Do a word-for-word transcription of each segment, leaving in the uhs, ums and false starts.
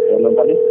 Eu não falei?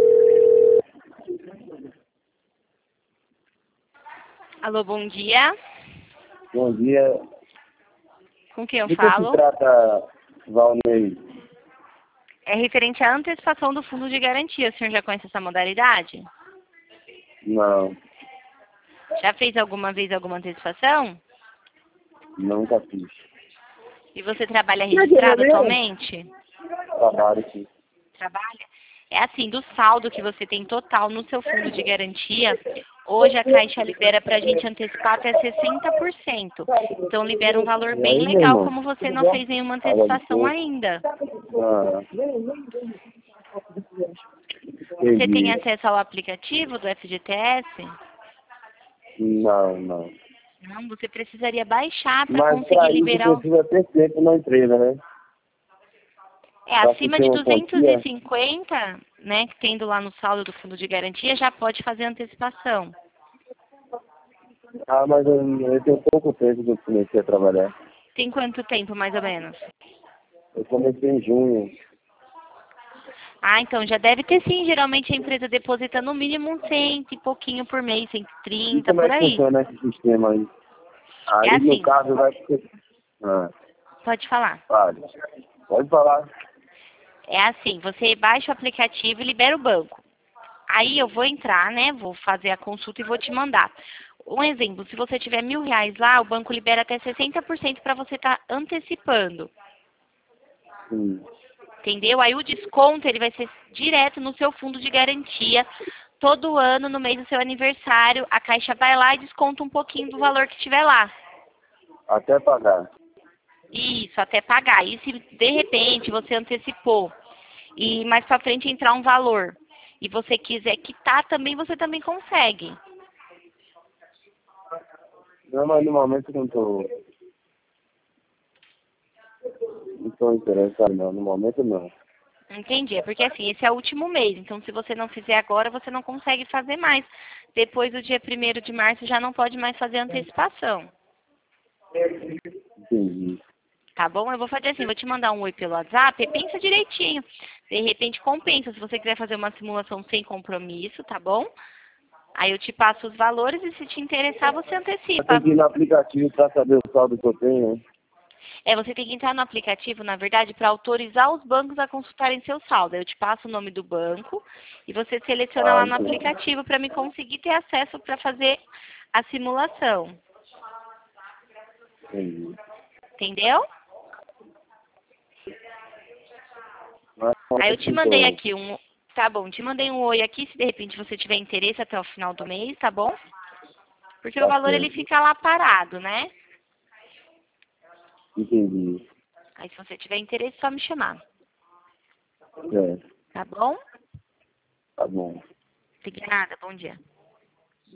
Alô, bom dia. Bom dia. Com quem eu De que se falo? trata, Valnei? É referente à antecipação do fundo de garantia. O senhor já conhece essa modalidade? Não, Já fez alguma vez alguma antecipação? nunca fiz. E você trabalha registrado atualmente? Trabalho aqui. Trabalha? É assim, do saldo que você tem total no seu fundo de garantia, hoje a Caixa libera para a gente antecipar até sessenta por cento. Então libera um valor E bem aí, meu legal, irmão? como você Tudo não bom? fez nenhuma Água de antecipação coco. ainda. Ah, Você tem entendi. acesso ao aplicativo do F G T S? Não, não. Não, você precisaria baixar para Mas conseguir para isso liberar o... precisa ter tempo na empresa, né? É, Para acima ter de uma duzentos e quantia. cinquenta, né, que tendo lá no saldo do fundo de garantia, já pode fazer antecipação. Ah, mas eu, eu tenho pouco tempo que eu comecei a trabalhar. Tem quanto tempo, mais ou menos? Eu comecei em junho. Ah, então já deve ter sim. Geralmente a empresa deposita no mínimo um cento e pouquinho por mês, cento e E trinta, como é por que aí. funciona esse sistema aí? É Aí, no assim, caso, vai ser... Ah, pode falar. vale. Pode falar. É assim, você baixa o aplicativo e libera o banco. Aí eu vou entrar, né? Vou fazer a consulta e vou te mandar. Um exemplo, se você tiver mil reais lá, o banco libera até sessenta por cento para você estar antecipando. Sim. Entendeu? Aí o desconto ele vai ser direto no seu fundo de garantia. Todo ano, no mês do seu aniversário, a Caixa vai lá e desconta um pouquinho do valor que tiver lá. Até pagar. Isso, até pagar. E se de repente você antecipou e mais pra frente entrar um valor e você quiser quitar também, você também consegue. Não, mas no momento eu não tô... Não tô interessado, não. No momento, não. Entendi. É porque assim, esse é o último mês. Então, se você não fizer agora, você não consegue fazer mais. Depois do dia primeiro de março, já não pode mais fazer antecipação. Entendi. Tá bom? Eu vou fazer assim, vou te mandar um oi pelo WhatsApp e pensa direitinho. De repente compensa, se você quiser fazer uma simulação sem compromisso, tá bom? Aí eu te passo os valores e se te interessar, você Eu tenho antecipa. que ir no aplicativo para saber o saldo que eu tenho, né? É, você tem que entrar no aplicativo, na verdade, para autorizar os bancos a consultarem seu saldo. Aí eu te passo o nome do banco e você seleciona Ah, lá no entendi. aplicativo para me conseguir ter acesso para fazer a simulação. Entendi. Entendeu? Mas Aí eu eu te não mandei tô... aqui um. Tá bom, te mandei um oi aqui, se de repente você tiver interesse até o final do mês, tá bom? Porque o Tá valor ele certo. fica lá parado, né? Entendi. Aí se você tiver interesse, só me chamar. É, Tá bom? tá bom. Obrigada, bom dia.